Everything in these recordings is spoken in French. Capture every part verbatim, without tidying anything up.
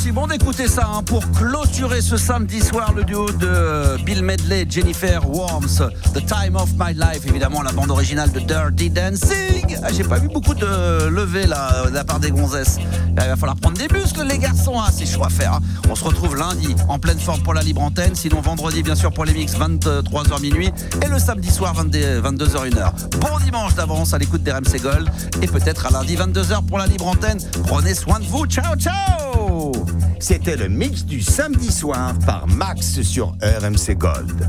Bon d'écouter ça hein, pour clôturer ce samedi soir le duo de Bill Medley et Jennifer Warnes, The Time of My Life, évidemment la bande originale de Dirty Dancing. Ah, j'ai pas vu beaucoup de levées là de la part des gonzesses. Là, il va falloir prendre des muscles les garçons, hein, c'est chaud à faire. Hein. On se retrouve lundi en pleine forme pour la libre antenne, sinon vendredi bien sûr pour les mix vingt-trois heures minuit et le samedi soir vingt-deux heures une heure. Bon dimanche d'avance à l'écoute d'R M C Gold et peut-être à lundi vingt-deux heures pour la libre antenne. Prenez soin de vous, ciao ciao. C'était le mix du samedi soir par Max sur R M C Gold.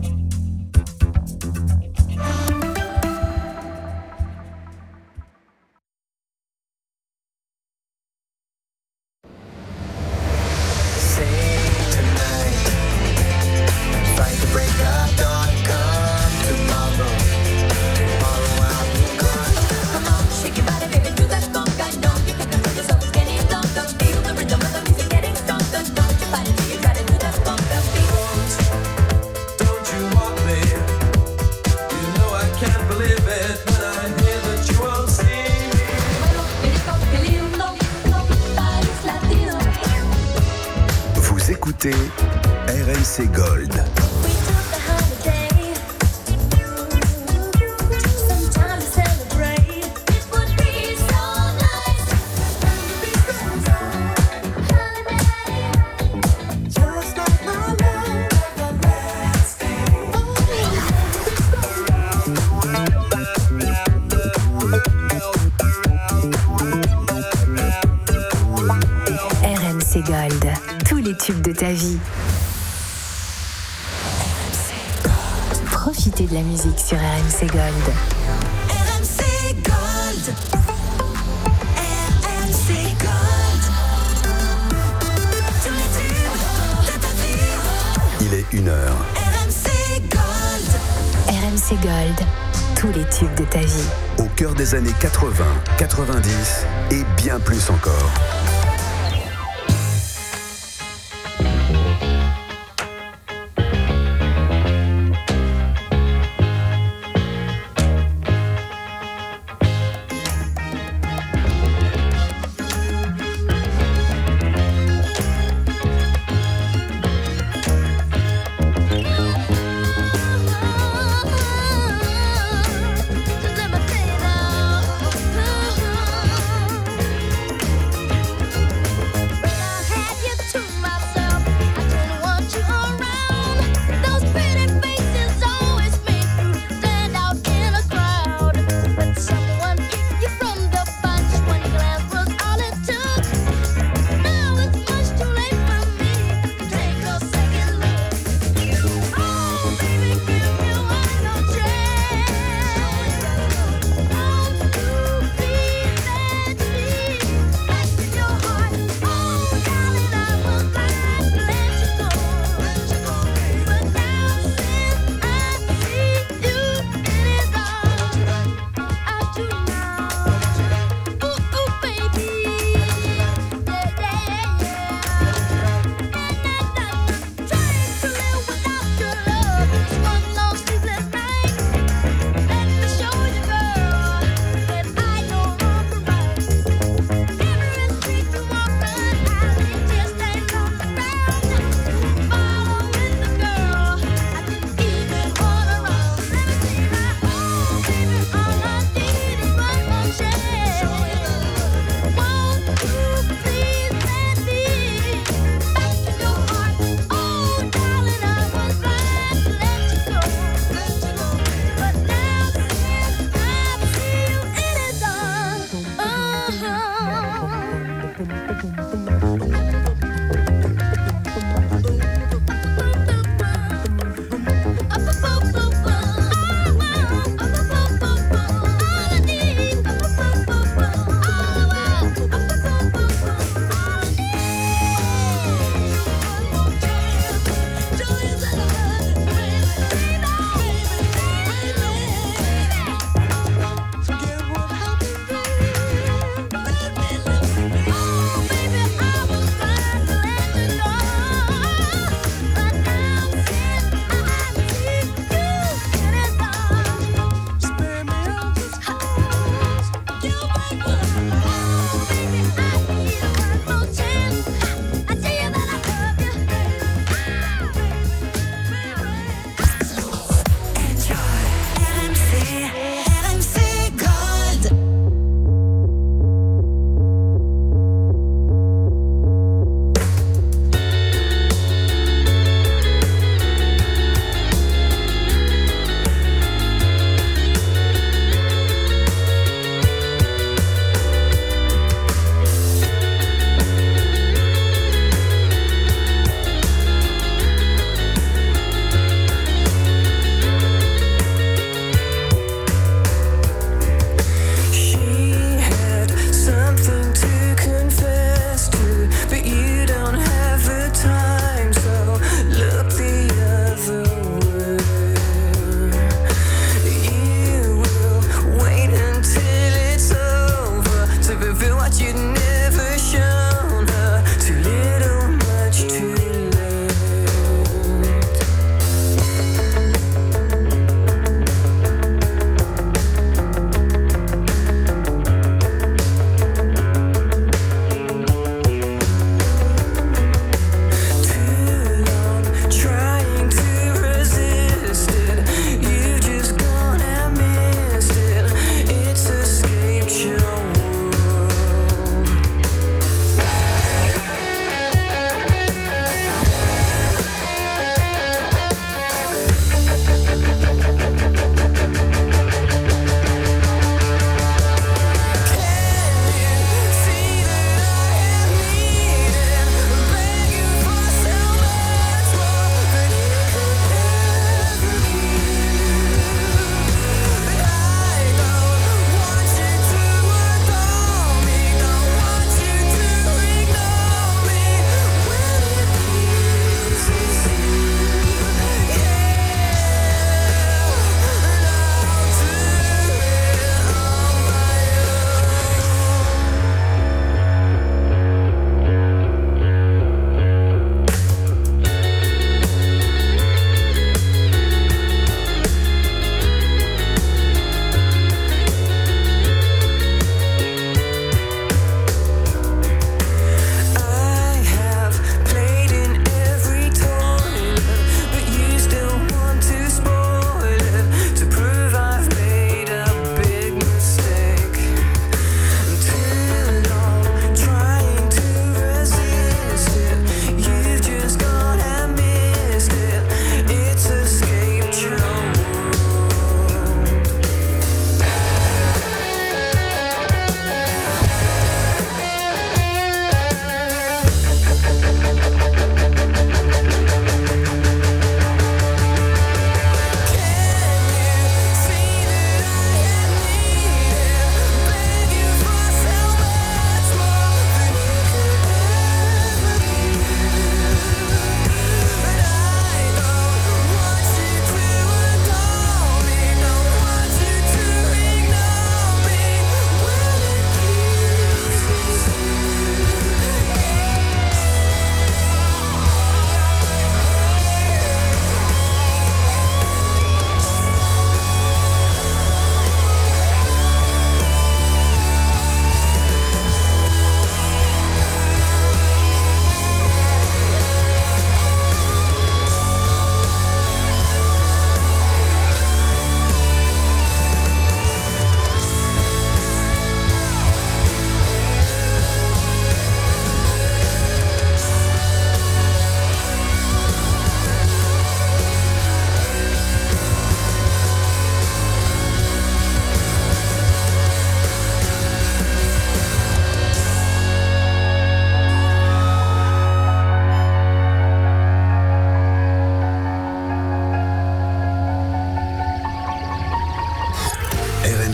écoutez R M C Gold. Gold, tous les tubes de ta vie. Profitez de la musique sur R M C Gold. R M C Gold. R M C Gold. Tous les tubes de ta vie. Il est une heure. R M C Gold. R M C Gold, tous les tubes de ta vie. Au cœur des années quatre-vingts, quatre-vingt-dix et bien plus encore.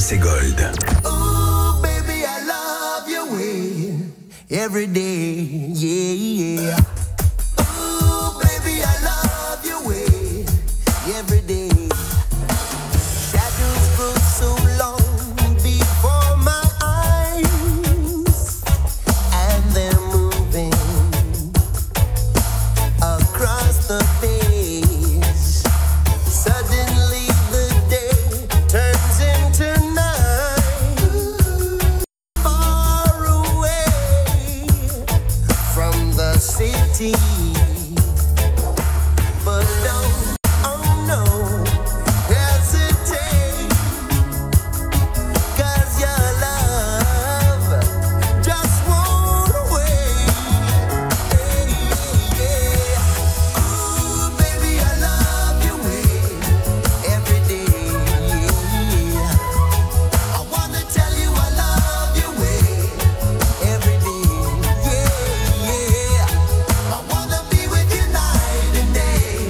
C Gold. Oh, baby, I love your way every day, yeah, yeah. Oh, baby, I love your way every day. Shadows grow so long before my eyes, and they're moving across the page. Suddenly the day turns into night, far away from the city. But don't, oh no, hesitate, 'cause your love just won't wait. Hey, yeah. Ooh, baby, I love your way every day. Yeah. I wanna tell you I love your way every day. Yeah, yeah. I wanna be with you night and day.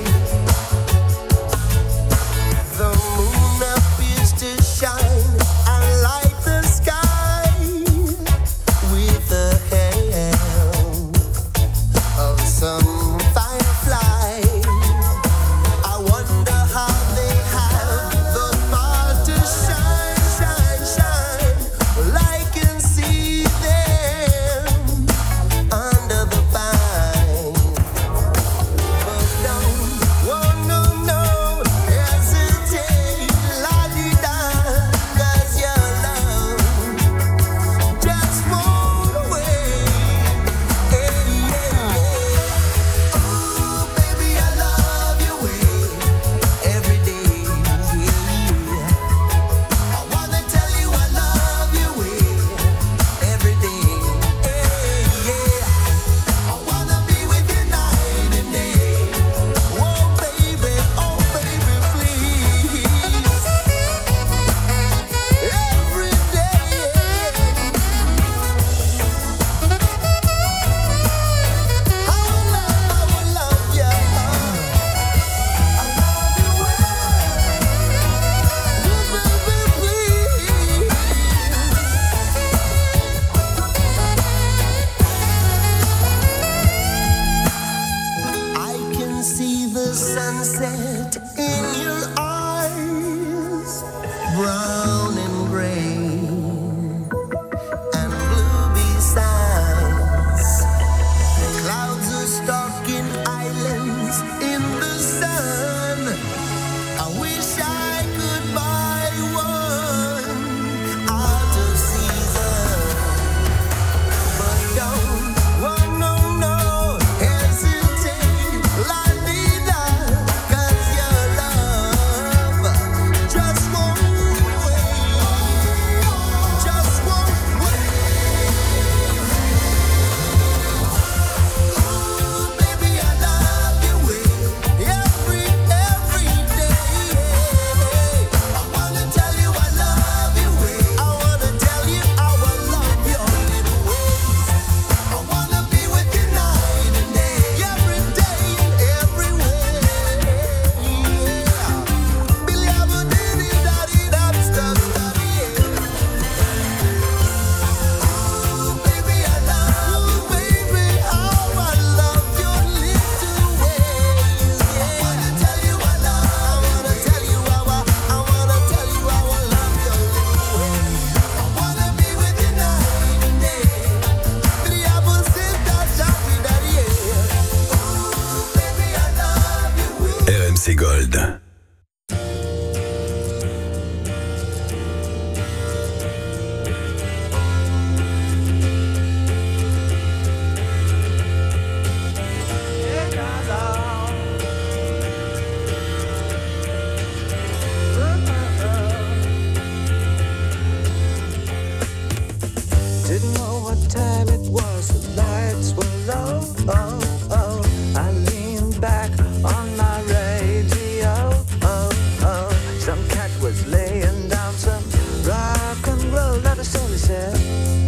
The moon appears to shine and light the sky with the help of some firefly. I wonder how they have the power to shine, shine, shine. Well, I can see them under the pine. But don't, oh no, no, hesitate, la-di-da, 'cause your love just won't wait. Hey, yeah, yeah. Ooh, baby, I love your way every day. Yeah. I wanna tell you I love your way every day. Hey, yeah. I wanna be with you night and day. Oh, baby, oh, baby, please. Every day. I will love, I will love you. I love you well. Baby, please. I can see the sunset in your eyes, brown and gray and blue besides. Clouds are stalking islands in the sun. I wish I could buy one out of season. But don't, oh no, no, hesitate, la-di-da, 'cause your love just won't wait, just won't wait. Ooh, baby, I love your way every, every day. I wanna tell you I love your way. I wanna tell you how I love your little ways. I wanna be with you night and day, every day and everywhere. Yeah. Billy, I would diddy daddy that stuff study. Ooh, baby, I love you, baby, how I love your little ways. Yeah. I wanna tell you I love. I wanna tell you how I. I wanna tell you how I love your little ways. I wanna be with you night and day. Billy, I would sit down, daddy, daddy, yeah. Ooh, baby, I love you. R M C Gold. Didn't know what time it was, the lights were low. Oh, oh. I leaned back on my radio. Oh, oh. Some cat was laying down some rock and roll, that is all he said.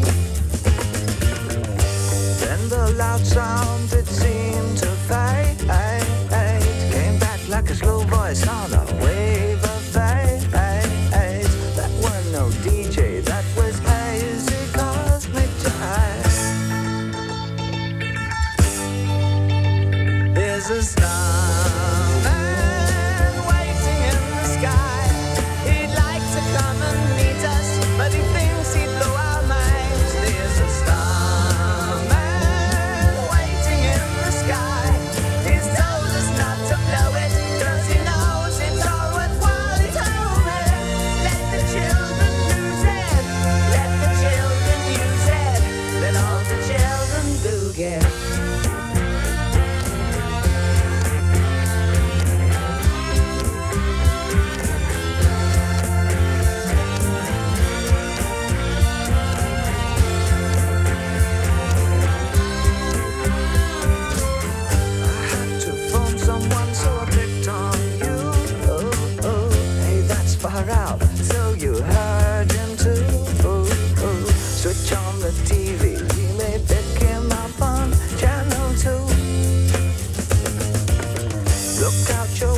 Then the loud sound, it seemed to fade. Came back like a slow voice on a wave of fate. That were no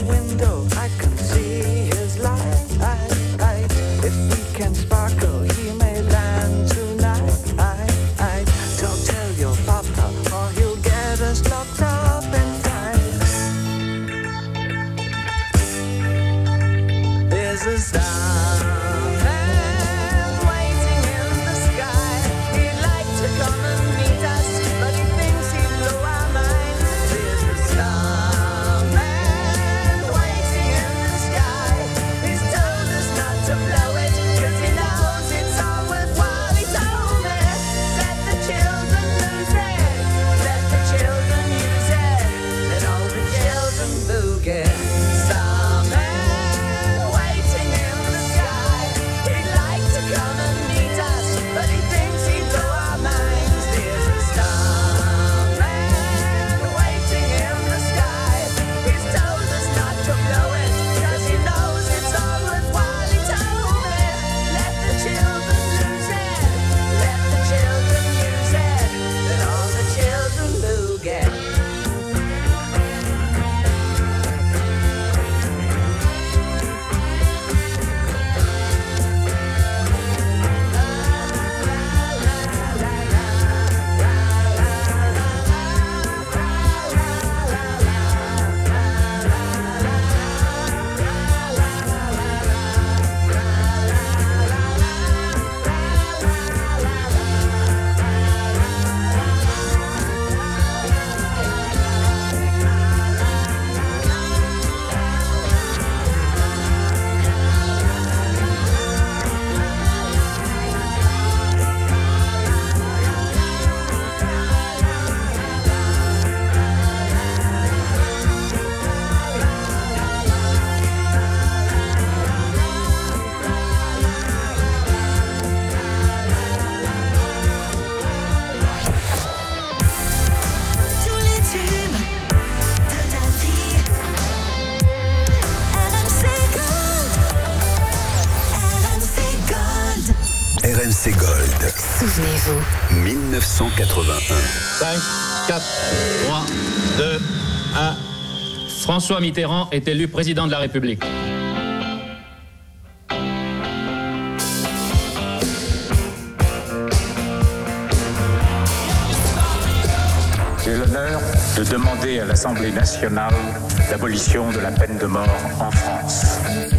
window I can see his light. If we can sparkle, he may land tonight. Don't tell your papa or he'll get us locked up and tight. There's a starman waiting in the sky. He'd like to come and meet us, but he thinks he'd blow our minds. There's a starman waiting in the sky. He's told us not to blow it, 'cause he knows it's all worthwhile. He told me, let the children lose it, let the children use it, let all the children boogie. Starman waiting in the sky. He'd like to come and meet us, but he thinks he'd blow our minds. There's a starman waiting in the sky. He's told us not to blow it, 'cause he knows it's all worthwhile. He told me, let the children lose it, let the children use it, let all the children boogie. Tous les tubes de ta vie. R M C Gold. R M C Gold. R M C Gold, Souvenez-vous, mille neuf cent quatre-vingt-un. cinq, quatre, trois, deux, un. François Mitterrand est élu président de la République. J'ai l'honneur de demander à l'Assemblée nationale l'abolition de la peine de mort en France.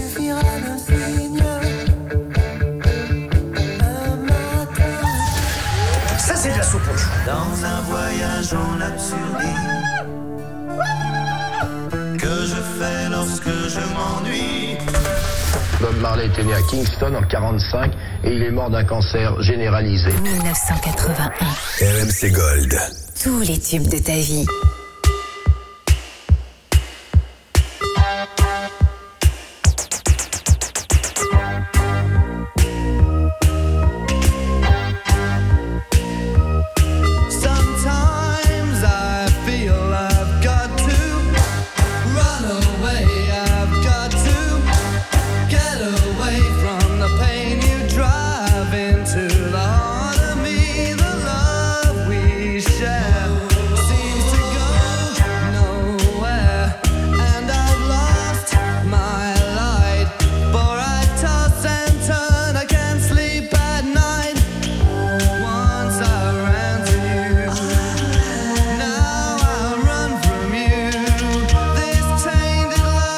Ça, c'est de la soupe aux choux. Dans un voyage en absurdité que je fais lorsque je m'ennuie. Bob Marley était né à Kingston en quarante-cinq et il est mort d'un cancer généralisé. mille neuf cent quatre-vingt-un. R M C Gold. Tous les tubes de ta vie. Sometimes I feel I've got to run away. I've got to get away from the pain you drive into the heart of me. The love we share seems to go nowhere, and I've lost my light. For I toss and turn, I can't sleep at night. Once I ran to you, now I run from you. This tainted love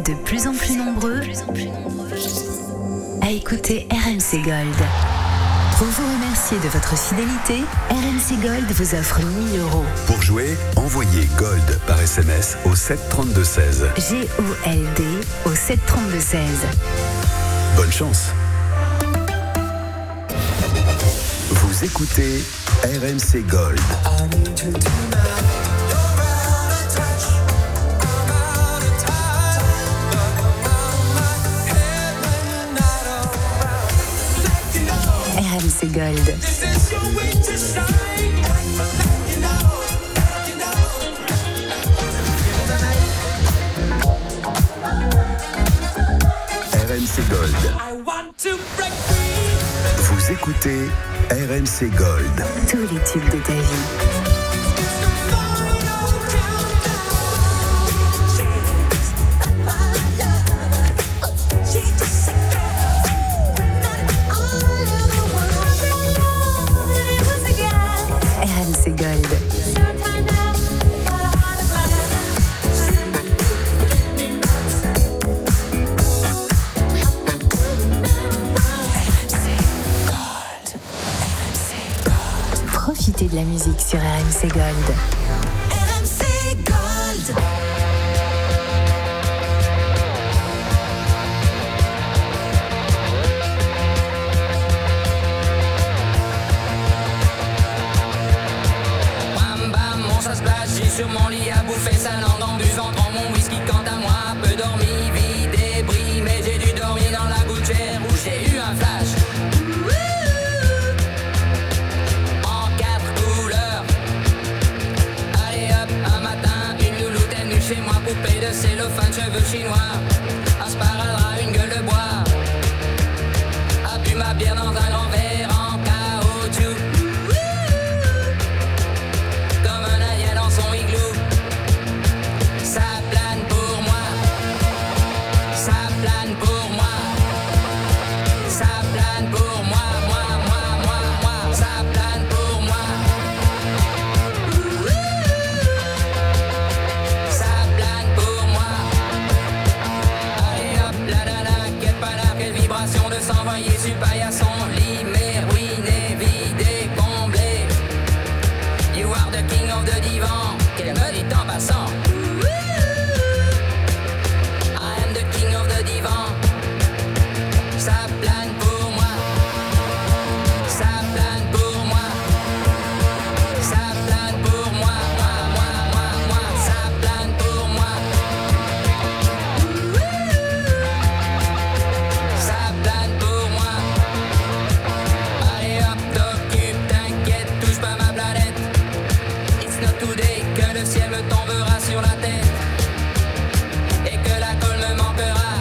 êtes de plus en plus nombreux à écouter R M C Gold. Pour vous remercier de votre fidélité, R M C Gold vous offre mille euros. Pour jouer, envoyez Gold par S M S au sept trente-deux seize. G O L D au sept trente-deux seize. Bonne chance. Vous écoutez R M C Gold. R M C Gold. R M C Gold. Vous écoutez R M C Gold. Tous les tubes de ta vie. R M C Gold. Profitez de la musique sur R M C Gold. R M C Gold. Bam bam, on ça se place, j'ai sur mon lit à bouffer sa langue en buvant dans mon whisky. Quant à moi, peu dormi, vide et bris, mais j'ai dû dormir dans la gouttière où j'ai eu un flash. En quatre couleurs. Allez hop, un matin, une louloute est venue chez moi, poupée de cellophane, cheveux chinois, un sparadrap, une gueule de bois, a bu ma bière dans un grand verre en caoutchouc. Comme un alien dans son igloo. Ça plane pour moi. Ça plane pour moi. Ça plane pour moi. Moi, moi, moi, moi. Ça plane pour moi. Ça plane pour moi. Allez hop, la la la, quelle palabre, quelle vibration de s'envoyer sur paillasson. Limé, ruiné, vidé, comblé. You are the king of the divan. Qu'elle me dit en passant. I am the king of the divan. Ça plane pour moi. Ça plane pour moi. Ça plane pour moi. Moi, moi, moi, moi. Ça plane pour moi. Ça plane pour moi. Allez hop, t'occupe, t'inquiète, touche pas ma planète. It's not today que le ciel me tombera sur la tête et que la colle me manquera.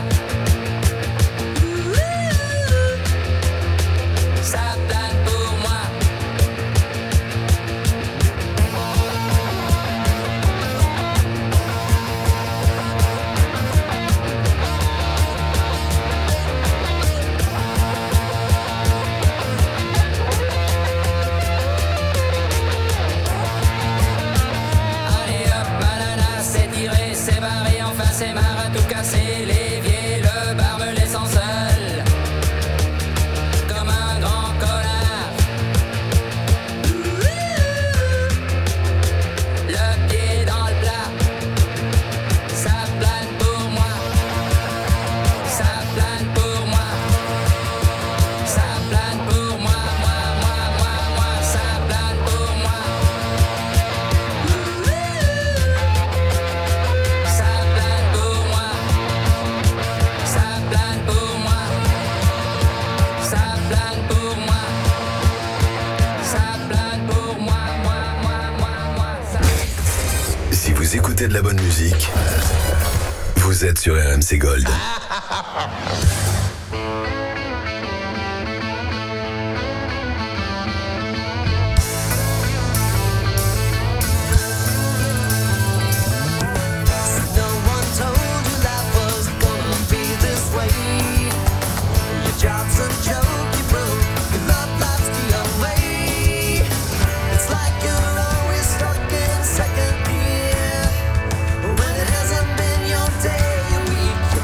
Ça plane pour moi. Allez hop, banana, c'est tiré, c'est barré, enfin c'est marre à tout casser. L'évier, le bar me laissant seul, comme un grand connard. Le pied dans le plat, ça plane pour moi. Ça plane pour moi. Ça plane pour moi, moi, moi, moi, moi. Ça plane pour moi. Ça plane pour moi. Ça plane pour moi. Ça plane pour moi. Ça plane pour moi, moi, moi, moi, moi. Ça... Si vous écoutez de la bonne musique, vous êtes sur R M C Gold. No one told you life was gonna be this way. Your job's a joke, you broke. Your love life's the other way. It's like you're always stuck in second gear. When it hasn't been your day, your week,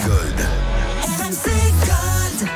Gold. R M C Gold.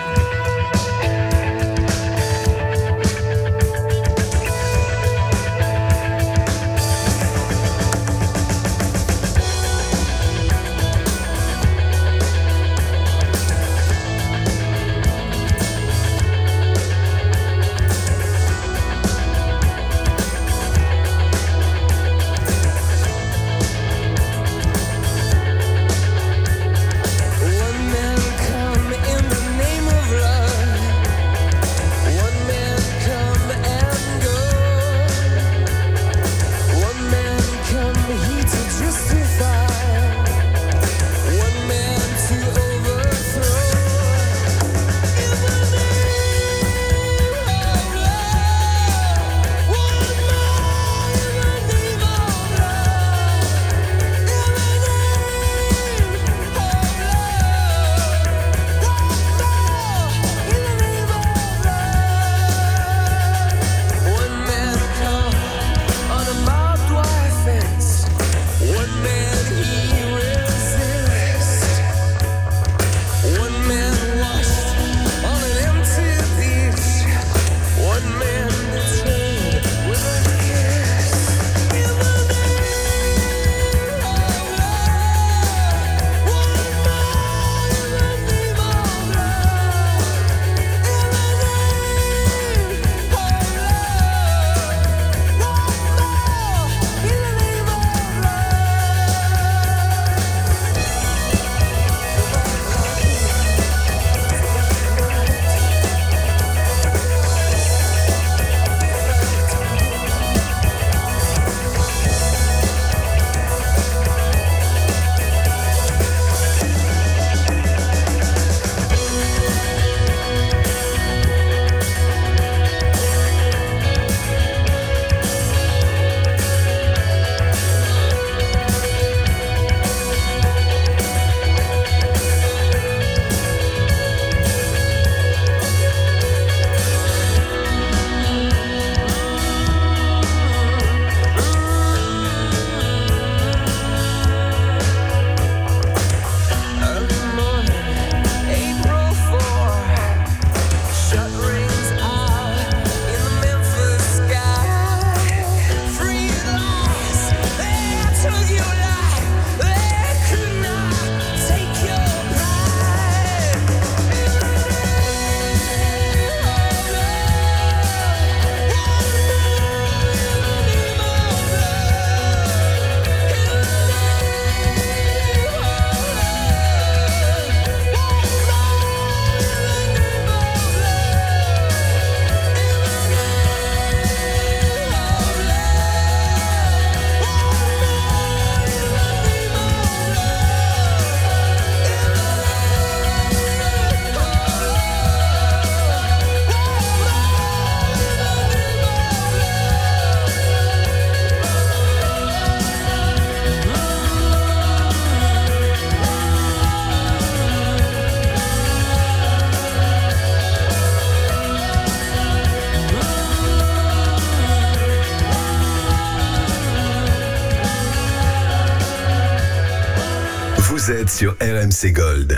Vous êtes sur R M C Gold.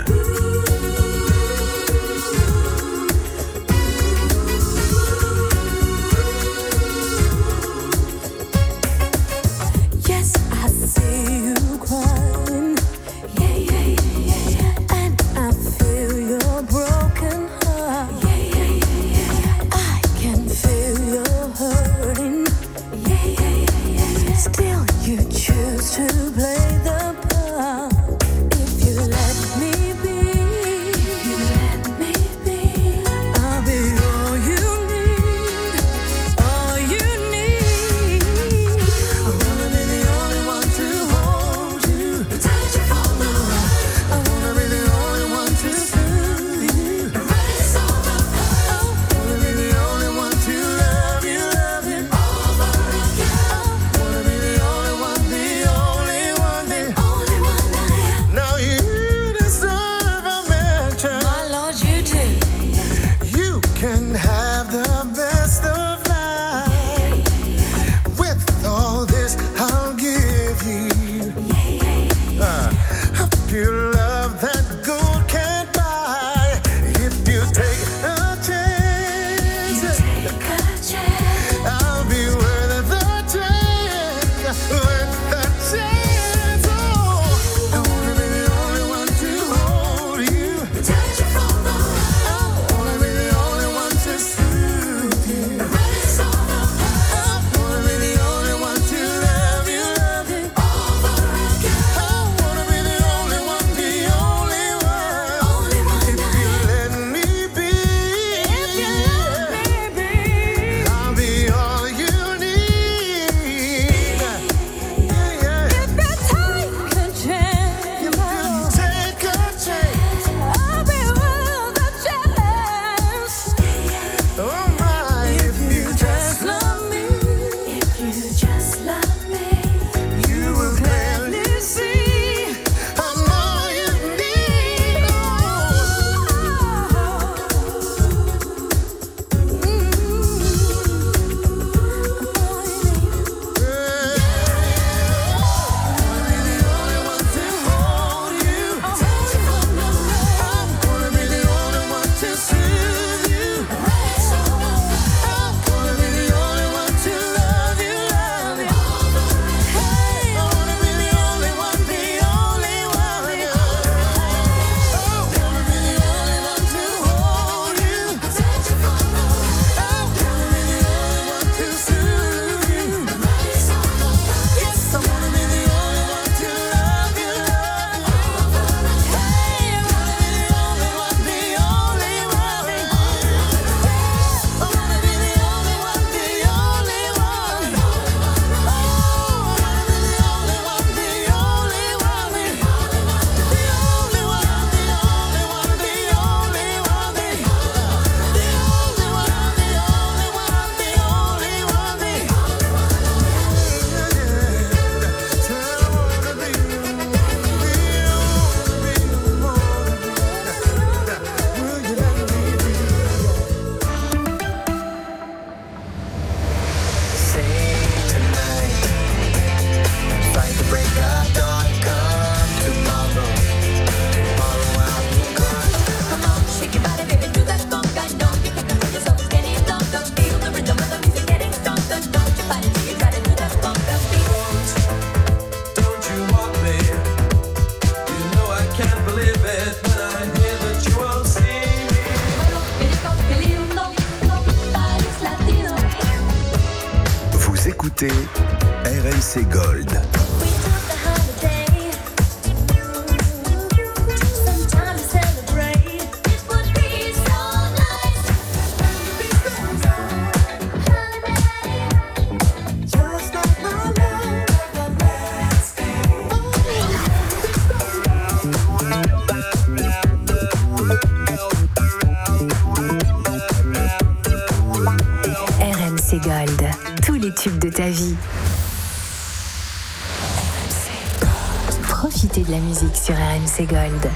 Yes, I see you crying. Yeah, yeah, yeah, yeah. And I feel your broken heart. Yeah, yeah, yeah, yeah. I can feel your hurting. Yeah, yeah, yeah, yeah. Still, you choose to play the part. If you let me be. écoutez R M C Gold. R M C Gold, tous les tubes de ta vie. Profitez de la musique sur R M C Gold.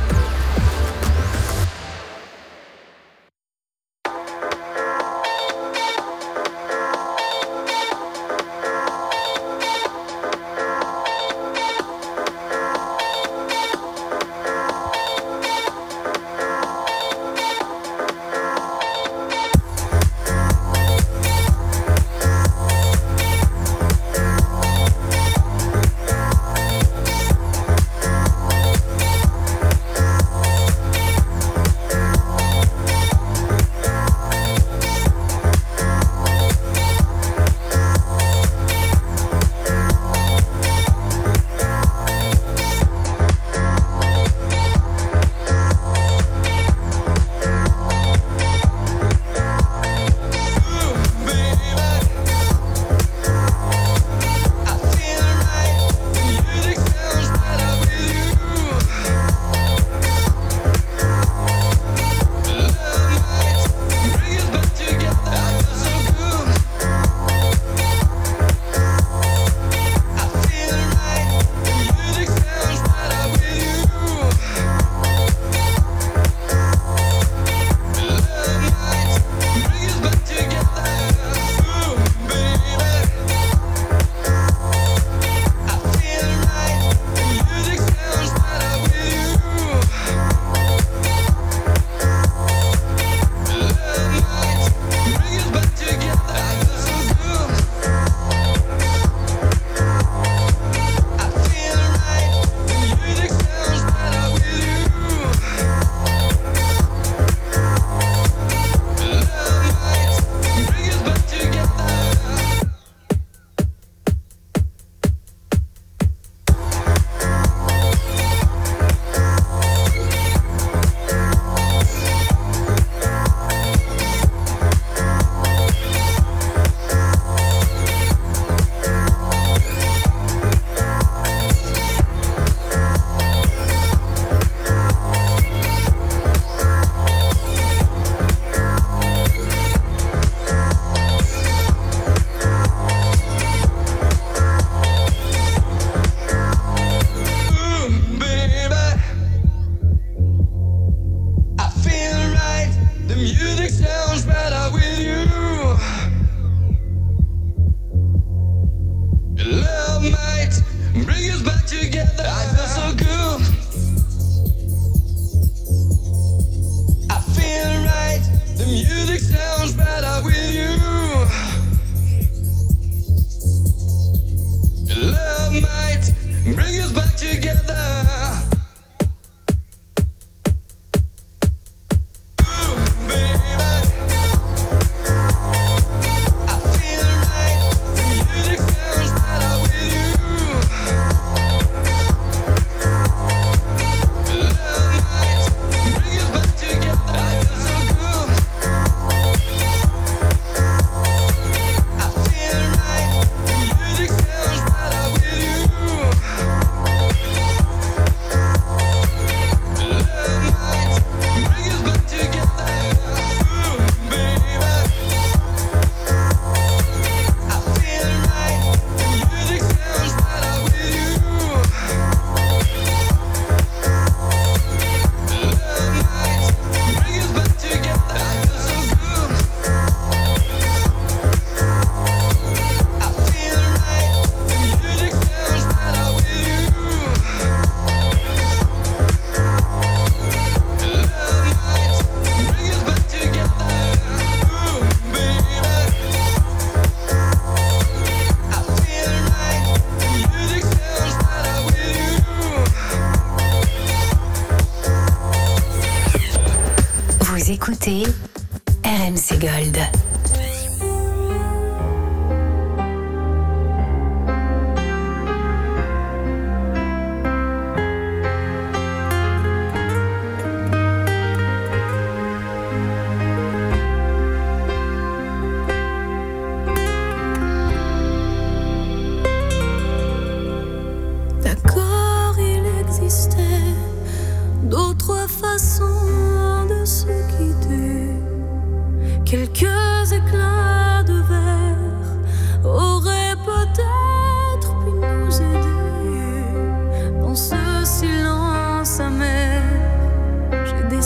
écoutez R M C Gold.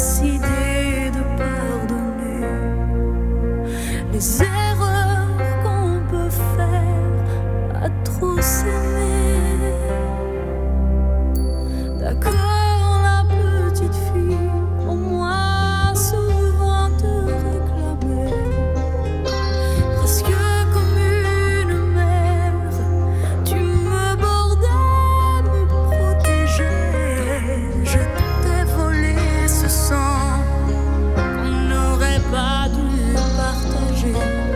décidé de pardonner les erreurs qu'on peut faire à trop s'aimer. D'accord, la petite fille, au moins souvent te réclamer, presque comme une mère, tu me bordais, me protégeais. Je t'ai volé ce sang qu'on n'aurait pas dû partager.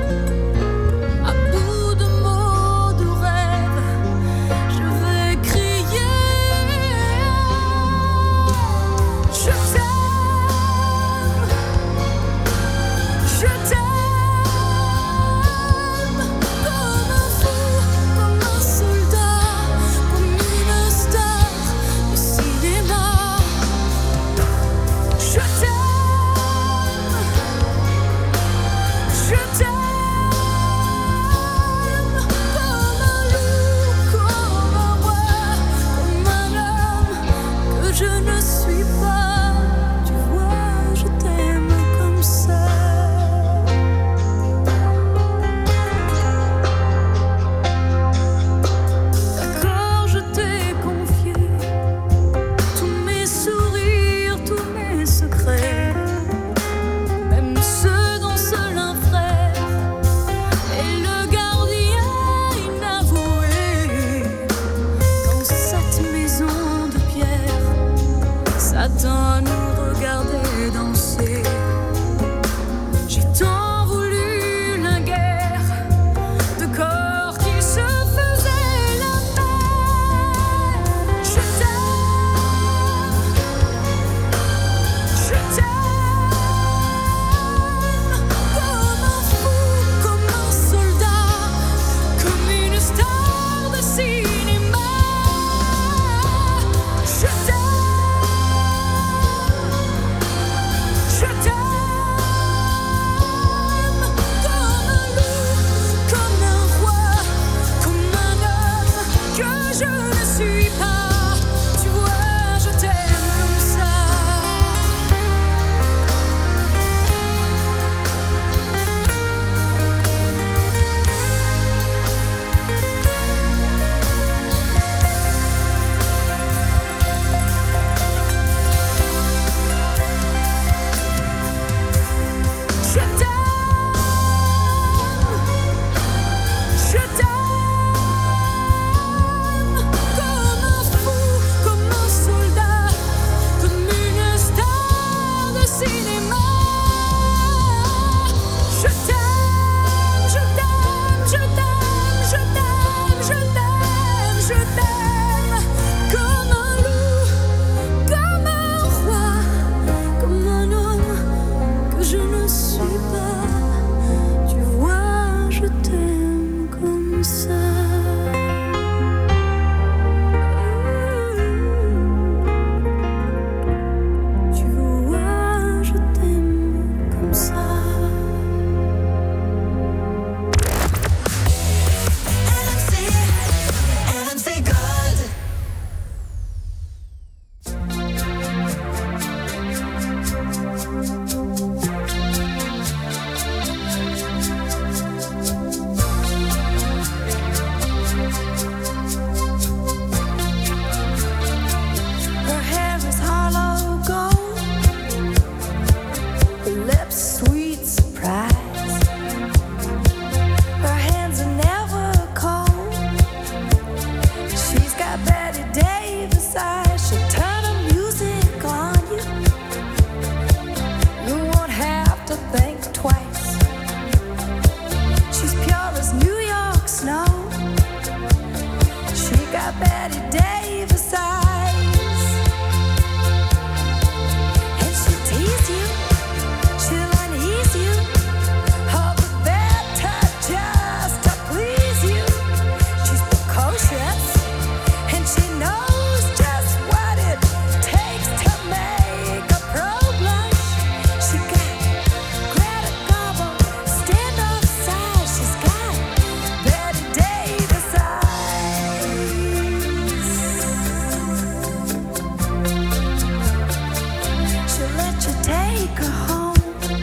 take her home.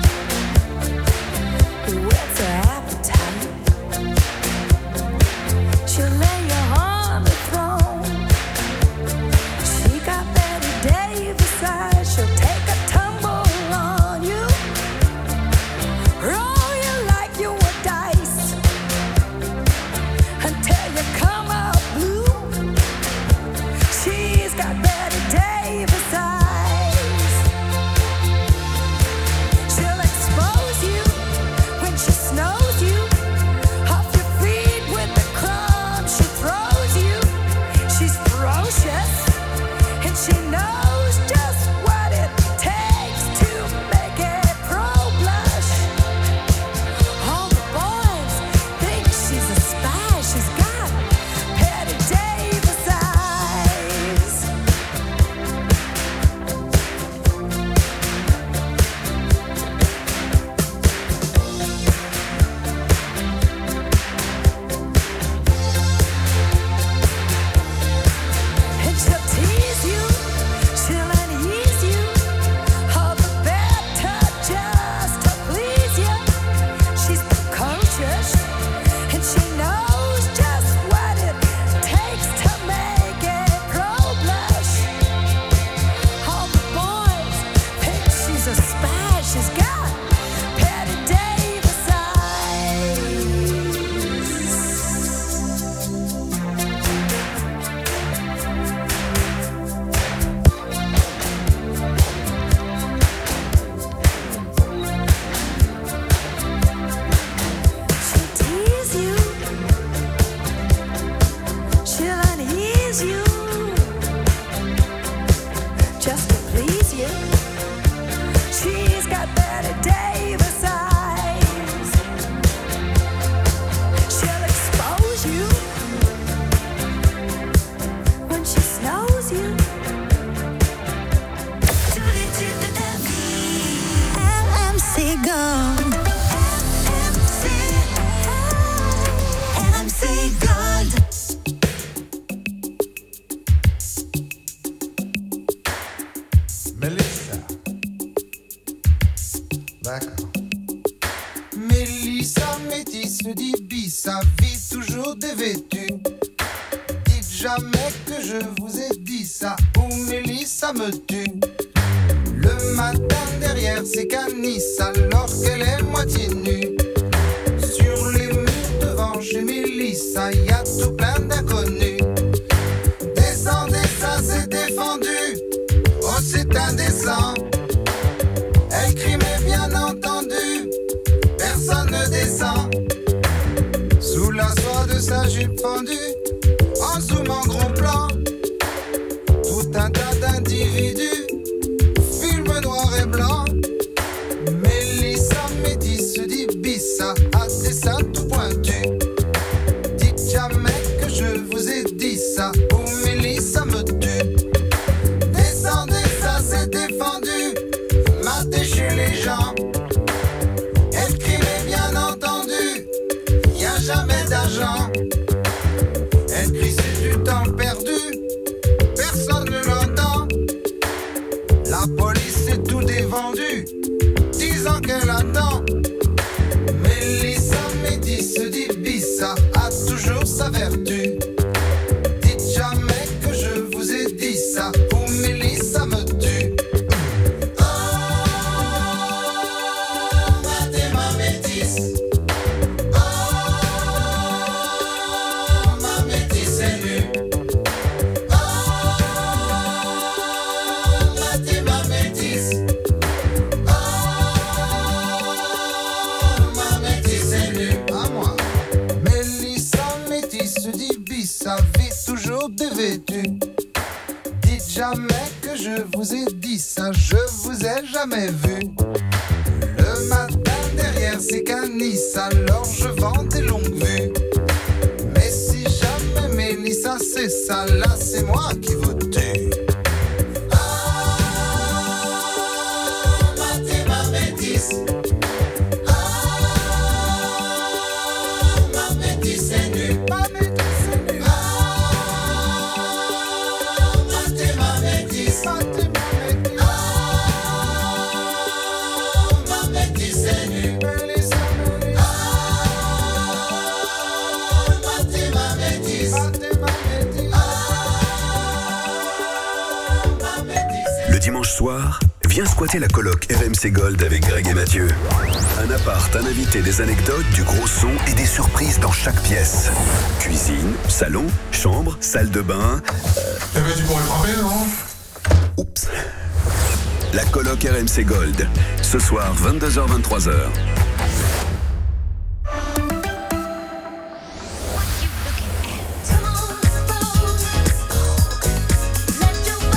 He whets her appetite. She'll lay you on the throne. She got Betty Davis eyes. She'll take a tumble on you, roll you like you were dice until you come out blue. She's got Betty Davis eyes. She'll expose you when she snows you off your feet with the crumbs she throws you. She's ferocious and she knows just what it takes to make a pro blush. All the boys think she's a spy. She's got Betty Davis eyes. And she'll tease you, she'll unease you, all the better just to please you. She's precocious, and she knows just what it takes to make a pro blush. All the boys think she's a spy. She's got Betty Davis eyes. She'll tease you, she'll unease you, just to please you. She's got Betty Davis eyes. She'll expose you when she snows you. Tous les tubes de ta vie. R M C Gold. R M C Gold. Mélissa. D'accord. Mélissa métisse d'Ibissa, vit toujours dévêtue. Dites jamais que je vous ai dit ça, ou Mélissa me tue. Le matin derrière ses canisses, alors qu'elle est moitié nue. Sur les murs devant chez Mélissa, y a tout plein d'inconnus. Descendez, ça c'est défendu. Oh, c'est indécent. Elle crie, mais bien entendu, personne ne descend. Sous la soie de sa jupe fendue, en zoom en gros plan, tout un tas d'individus, film noir et blanc. Mélissa métisse d'Ibissa, à dessin tout pointu. Dites jamais que je vous ai dit ça, ou Mélissa me tue. Descendez, ça c'est défendu, matez chez les gens. Elle crie, mais bien entendu, y a jamais d'argent. Elle crie, c'est du temps perdu, personne ne l'entend. La police est tout dévendu, disant qu'elle attend. Mélissa métisse d'Ibissa a toujours sa vertu. Dites jamais que je vous ai dit ça, ou Mélissa me tue. Oh, matez ma métisse. Oh, ma métisse est nue. Oh, matez ma métisse. Oh, ma métisse est nue. À moi. Mélissa métisse d'Ibissa vit toujours dévêtue. Dites jamais que je vous ai dit ça, je vous ai jamais vu. Le matin derrière ces canisses, alors je vends des longues vues. Mais si jamais Mélissa c'est ça, là c'est moi qui vous tue. Oh, matez ma métisse. Oh, ma métisse est nue. Ma métisse est nue. Oh, matez ma métisse. Matez ma métisse. Oh, dimanche soir, viens squatter la coloc R M C Gold avec Greg et Mathieu. Un appart, un invité, des anecdotes, du gros son et des surprises dans chaque pièce. Cuisine, salon, chambre, salle de bain. Euh... Eh ben tu pourrais frapper, non? Oups. La coloc R M C Gold. Ce soir, vingt-deux heures vingt-trois heures.